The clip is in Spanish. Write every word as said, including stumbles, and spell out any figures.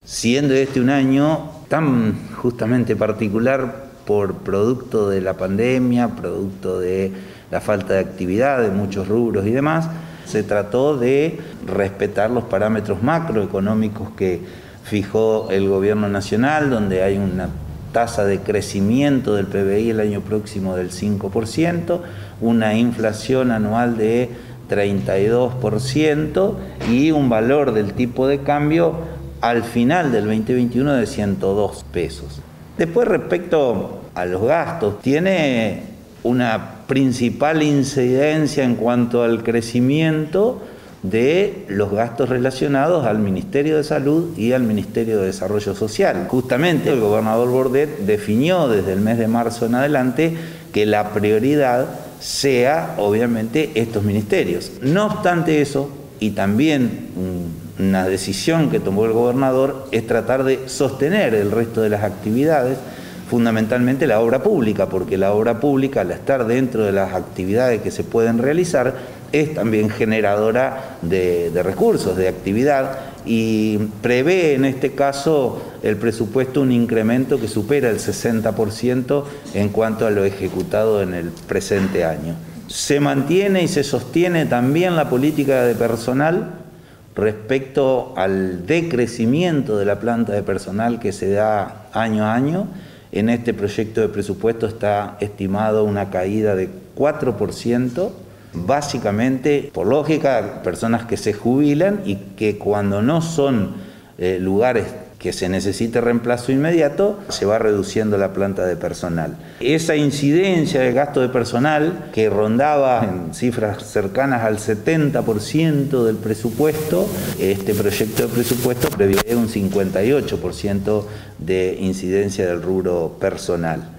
Siendo este un año tan justamente particular por producto de la pandemia, producto de la falta de actividad de muchos rubros y demás, se trató de respetar los parámetros macroeconómicos que fijó el gobierno nacional, donde hay una tasa de crecimiento del P B I el año próximo del cinco por ciento, una inflación anual de treinta y dos por ciento y un valor del tipo de cambio al final del veinte veintiuno de ciento dos pesos. Después, respecto a los gastos, tiene una principal incidencia en cuanto al crecimiento de los gastos relacionados al Ministerio de Salud y al Ministerio de Desarrollo Social. Justamente el gobernador Bordet definió desde el mes de marzo en adelante que la prioridad sea, obviamente, estos ministerios. No obstante eso, y también una decisión que tomó el gobernador, es tratar de sostener el resto de las actividades, fundamentalmente la obra pública, porque la obra pública, al estar dentro de las actividades que se pueden realizar, es también generadora de, de recursos, de actividad, y prevé en este caso el presupuesto un incremento que supera el sesenta por ciento en cuanto a lo ejecutado en el presente año. Se mantiene y se sostiene también la política de personal respecto al decrecimiento de la planta de personal que se da año a año. En este proyecto de presupuesto está estimado una caída de cuatro por ciento, básicamente, por lógica, personas que se jubilan y que cuando no son eh, lugares que se necesite reemplazo inmediato, se va reduciendo la planta de personal. Esa incidencia de gasto de personal, que rondaba en cifras cercanas al setenta por ciento del presupuesto, este proyecto de presupuesto prevé un cincuenta y ocho por ciento de incidencia del rubro personal.